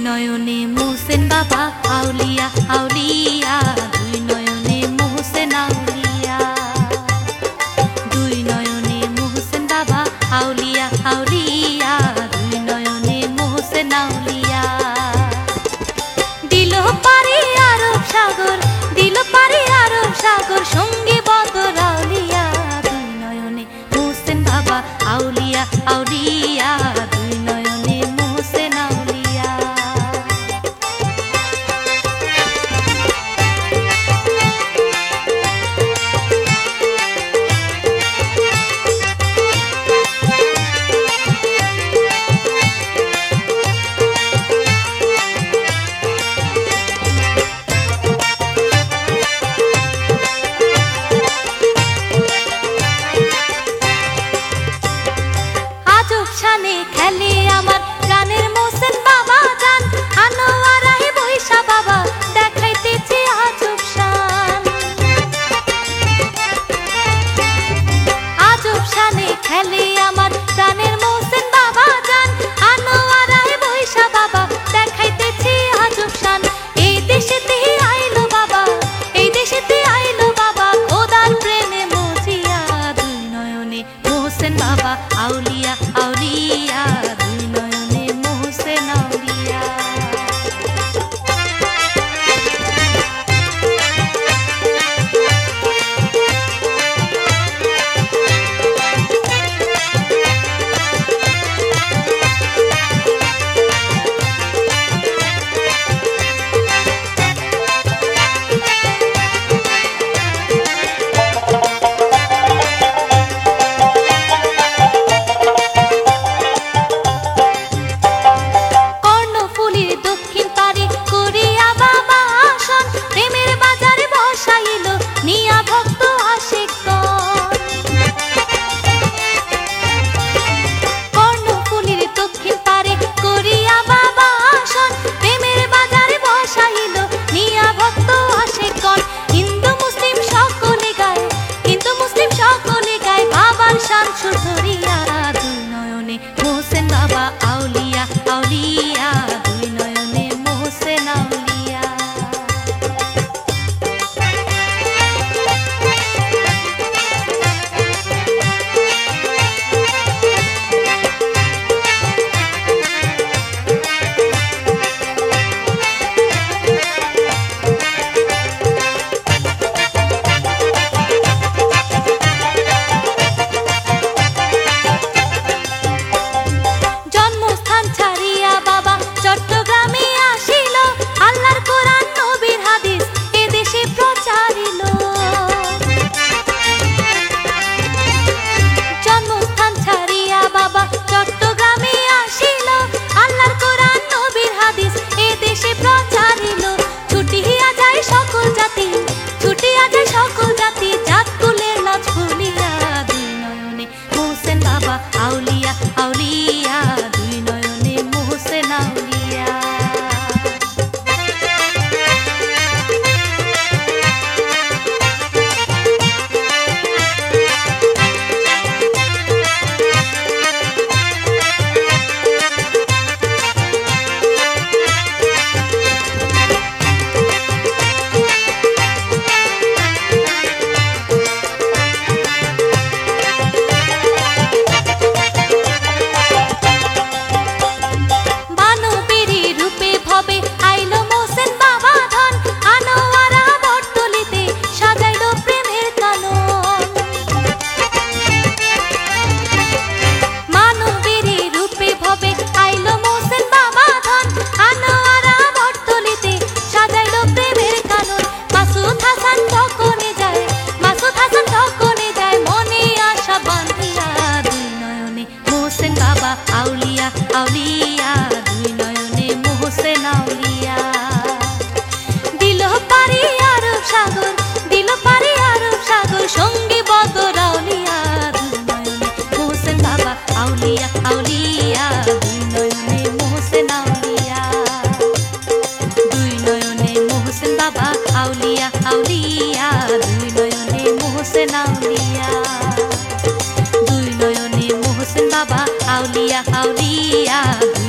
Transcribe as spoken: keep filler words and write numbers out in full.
নয়নে মোহসেন বাবা আউলিয়া আউলিয়া, দুই নয়নে মোহসেন আউলিয়া, দুই নয়নে মোহসেন বাবা আউলিয়া আউলিয়া, দুই নয়নে মোহসেন আউলিয়া। দিল পারি আরব সাগর, দিল পারি আরব সাগর, সঙ্গে বদর আউলিয়া, দুই নয়নে মোহসেন বাবা আউলিয়া আউলিয়া, দুই নয়নে মোহসেন আউলিয়া। শানে খেলে আমার প্রাণের মোহসেন বাবা জান, আনোয়ারাহে বৈশা বাবা দেখাইতেছে আজব শান, আজব শানে খেলে আমার প্রাণের মোহসেন বাবা জান, আনোয়ারাহে বৈশা বাবা দেখাইতেছে আজব শান। এই দেশেতে আইলো বাবা, এই দেশেতে আইলো বাবা, খোদার প্রেমে মজিয়া, দুই নয়নে মোহসেন বাবা আউলিয়া আউলিয়া, দুই নয়নে মোহসেন আউলিয়া। মোহসেন বাবা আউলিয়া আউলিয়া, দুই নয়নে মোহসেন আউলিয়া। আউলিয়া আউলিয়া, দুই নয়নে মোহসেন আউলিয়া। আউলিয়া আউলিয়া, দুই নয়নে মোহসেন আউলিয়া। দিল পারি আরব সাগর, দিল পারি আরব সাগর, সঙ্গে বদর আউলিয়া, দুই নয়নে মোহসেন বাবা আউলিয়া আউলিয়া, দুই নয়নে মোহসেন আউলিয়া, দুই নয়নে মোহসেন বাবা আউলিয়া আউলিয়া, দুই নয়নে মোহসেন আউলিয়া, দুই নয়নে মোহসেন বাবা আউলিয়া আউলিয়া।